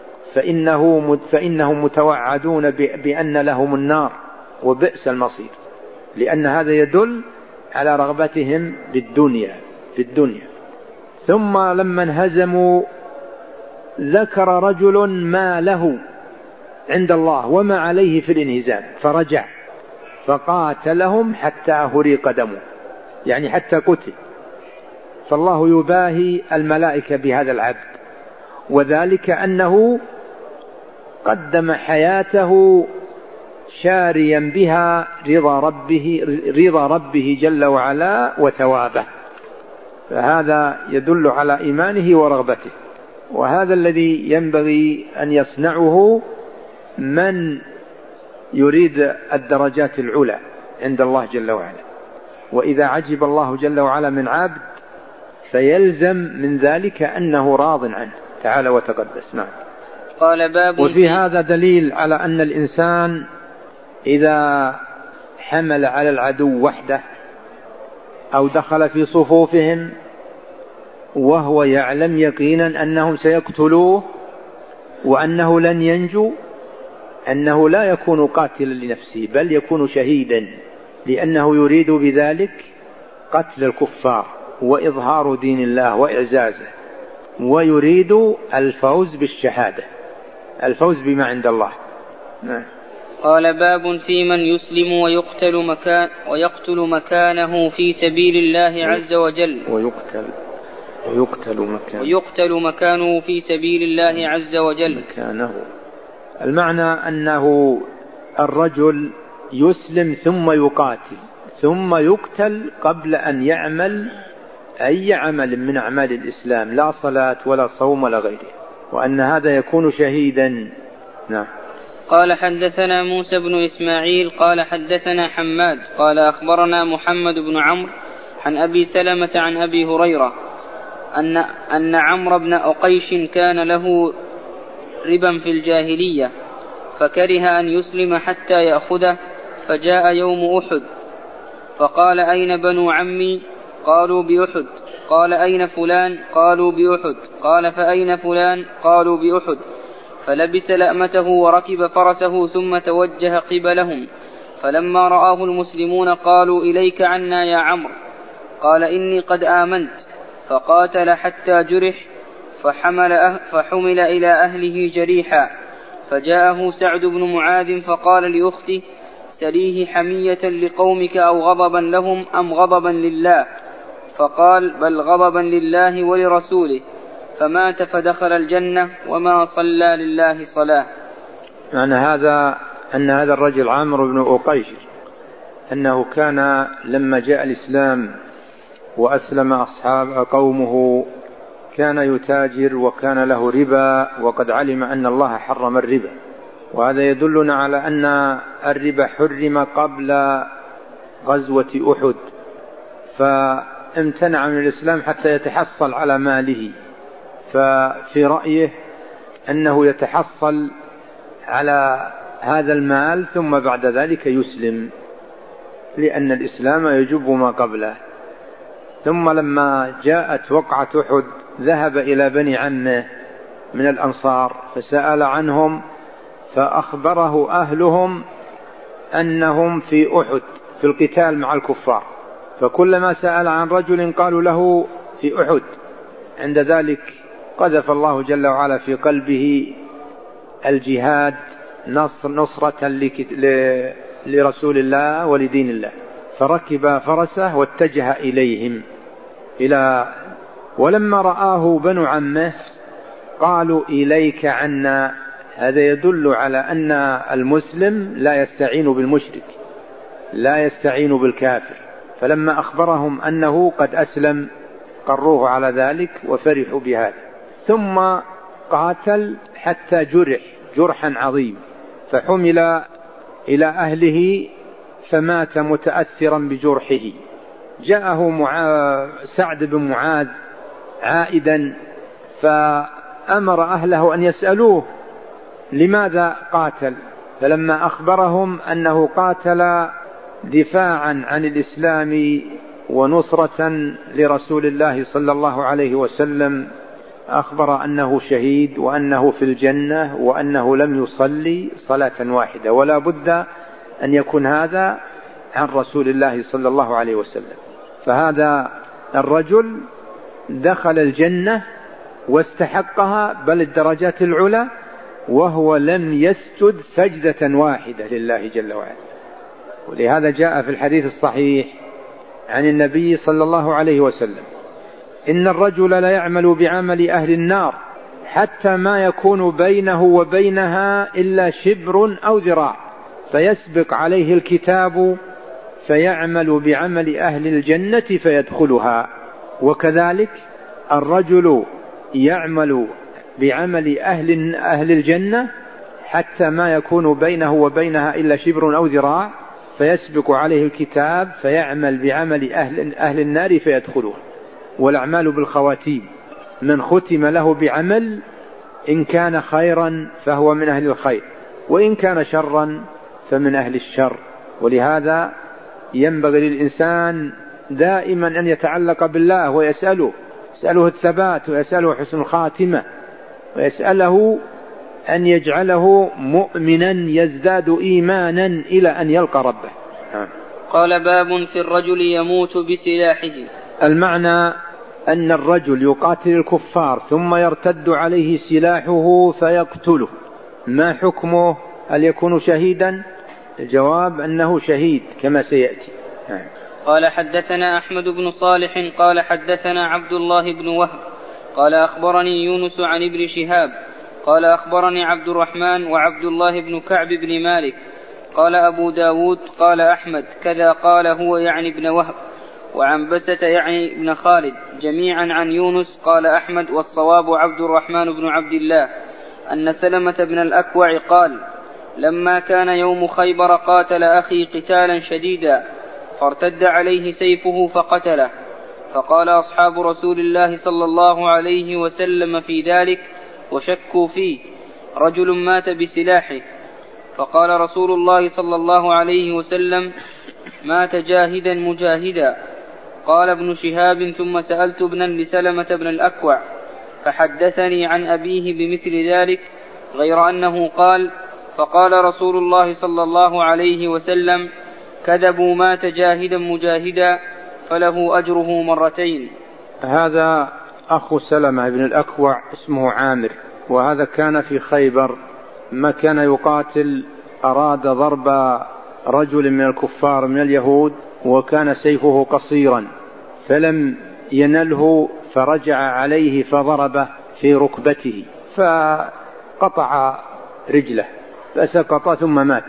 فإنهم متوعدون بأن لهم النار وبئس المصير، لأن هذا يدل على رغبتهم في الدنيا. ثم لما انهزموا ذكر رجل ما له عند الله وما عليه في الانهزام، فرجع فقاتلهم حتى هريق دمه، يعني حتى قتل. فالله يباهي الملائكة بهذا العبد، وذلك أنه قدم حياته شاريا بها رضا ربه جل وعلا وثوابه، فهذا يدل على إيمانه ورغبته. وهذا الذي ينبغي أن يصنعه من يريد الدرجات العلى عند الله جل وعلا. وإذا عجب الله جل وعلا من عبد فيلزم من ذلك أنه راض عنه تعالى وتقدس. نعم. قال باب. وفي هذا دليل على أن الإنسان إذا حمل على العدو وحده أو دخل في صفوفهم وهو يعلم يقينا أنهم سيقتلوه وأنه لن ينجو، أنه لا يكون قاتلا لنفسه بل يكون شهيدا، لأنه يريد بذلك قتل الكفار وإظهار دين الله وإعزازه، ويريد الفوز بالشهادة، الفوز بما عند الله. قال باب في من يسلم ويقتل مكانه في سبيل الله عز وجل. ويقتل مكانه في سبيل الله عز وجل. مكانه المعنى أنه الرجل يسلم ثم يقاتل ثم يقتل قبل أن يعمل أي عمل من أعمال الإسلام، لا صلاة ولا صوم ولا غيره، وأن هذا يكون شهيدا. نعم. قال حدثنا موسى بن إسماعيل قال حدثنا حماد قال أخبرنا محمد بن عمرو عن أبي سلمة عن أبي هريرة أن عمرو بن أقيش كان له ربا في الجاهلية فكره أن يسلم حتى يأخذه، فجاء يوم أحد فقال أين بنو عمي؟ قالوا بأحد. قال أين فلان؟ قالوا بأحد. قال فأين فلان؟ قالوا بأحد. فلبس لأمته وركب فرسه ثم توجه قبلهم، فلما رآه المسلمون قالوا إليك عنا يا عمرو. قال إني قد آمنت، فقاتل حتى جرح فحمل إلى أهله جريحا، فجاءه سعد بن معاذ فقال لأخته سليه حمية لقومك أو غضبا لهم أم غضبا لله؟ فقال بل غضبا لله ولرسوله، فمات فدخل الجنة وما صلى لله صلاة. يعني أن هذا الرجل عمرو بن أقيش أنه كان لما جاء الإسلام وأسلم أصحاب قومه كان يتاجر وكان له ربا، وقد علم أن الله حرم الربا، وهذا يدلنا على أن الربا حرم قبل غزوة أحد، فامتنع من الإسلام حتى يتحصل على ماله. ففي رأيه أنه يتحصل على هذا المال ثم بعد ذلك يسلم، لأن الإسلام يجب ما قبله. ثم لما جاءت وقعة أحد ذهب إلى بني عمه من الأنصار فسأل عنهم، فأخبره أهلهم أنهم في أحد في القتال مع الكفار، فكلما سأل عن رجل قالوا له في أحد. عند ذلك قذف الله جل وعلا في قلبه الجهاد نصرة لرسول الله ولدين الله، فركب فرسه واتجه إليهم ولما رآه بنو عمه قالوا إليك عنا. هذا يدل على أن المسلم لا يستعين بالمشرك، لا يستعين بالكافر. فلما أخبرهم أنه قد أسلم قروه على ذلك وفرحوا بهذا. ثم قاتل حتى جرح جرحا عظيم، فحمل إلى أهله فمات متأثرا بجرحه. جاءه سعد بن معاذ عائدا فأمر أهله أن يسألوه لماذا قاتل، فلما أخبرهم أنه قاتل دفاعا عن الإسلام ونصرة لرسول الله صلى الله عليه وسلم أخبر أنه شهيد وأنه في الجنة وأنه لم يصلي صلاة واحدة، ولا بد أن يكون هذا عن رسول الله صلى الله عليه وسلم. فهذا الرجل دخل الجنة واستحقها بل الدرجات العلى وهو لم يسجد سجدة واحدة لله جل وعلا. ولهذا جاء في الحديث الصحيح عن النبي صلى الله عليه وسلم: إن الرجل لا يعمل بعمل أهل النار حتى ما يكون بينه وبينها إلا شبر أو ذراع، فيسبق عليه الكتاب فيعمل بعمل أهل الجنة فيدخلها. وكذلك الرجل يعمل بعمل أهل الجنة حتى ما يكون بينه وبينها إلا شبر أو ذراع، فيسبق عليه الكتاب فيعمل بعمل أهل النار فيدخلها. والأعمال بالخواتيم، من ختم له بعمل إن كان خيرا فهو من أهل الخير، وإن كان شرا فمن أهل الشر. ولهذا ينبغي للإنسان دائما أن يتعلق بالله ويسأله الثبات، ويسأله حسن الخاتمة، ويسأله أن يجعله مؤمنا يزداد إيمانا إلى أن يلقى ربه. قال: باب في الرجل يموت بسلاحه. المعنى أن الرجل يقاتل الكفار ثم يرتد عليه سلاحه فيقتله، ما حكمه؟ هل يكون شهيدا؟ الجواب أنه شهيد كما سيأتي. قال: حدثنا أحمد بن صالح قال حدثنا عبد الله بن وهب قال أخبرني يونس عن ابن شهاب قال أخبرني عبد الرحمن وعبد الله بن كعب بن مالك قال أبو داود قال أحمد كذا قال هو يعني ابن وهب، وعن بسة يعني ابن خالد، جميعا عن يونس قال أحمد، والصواب عبد الرحمن بن عبد الله أن سلمة بن الأكوع قال: لما كان يوم خيبر قاتل أخي قتالا شديدا فارتد عليه سيفه فقتله، فقال أصحاب رسول الله صلى الله عليه وسلم في ذلك وشكوا فيه: رجل مات بسلاحه. فقال رسول الله صلى الله عليه وسلم: مات جاهدا مجاهدا. قال ابن شهاب: ثم سألت ابنا لسلمة بن الأكوع فحدثني عن أبيه بمثل ذلك، غير أنه قال: فقال رسول الله صلى الله عليه وسلم: كذبوا، مات جاهدا مجاهدا فله أجره مرتين. هذا أخو سلمة بن الأكوع اسمه عامر، وهذا كان في خيبر، ما كان يقاتل، أراد ضرب رجل من الكفار من اليهود وكان سيفه قصيرا فلم ينله، فرجع عليه فضربه في ركبته فقطع رجله فسقط ثم مات.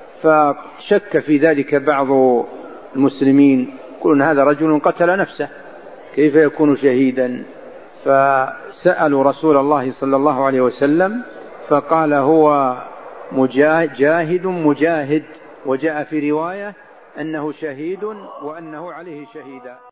فشك في ذلك بعض المسلمين، يقولون هذا رجل قتل نفسه كيف يكون شهيدا؟ فسألوا رسول الله صلى الله عليه وسلم فقال: هو جاهد مجاهد، وجاء في رواية أنه شهيد وأنه عليه شهيدا.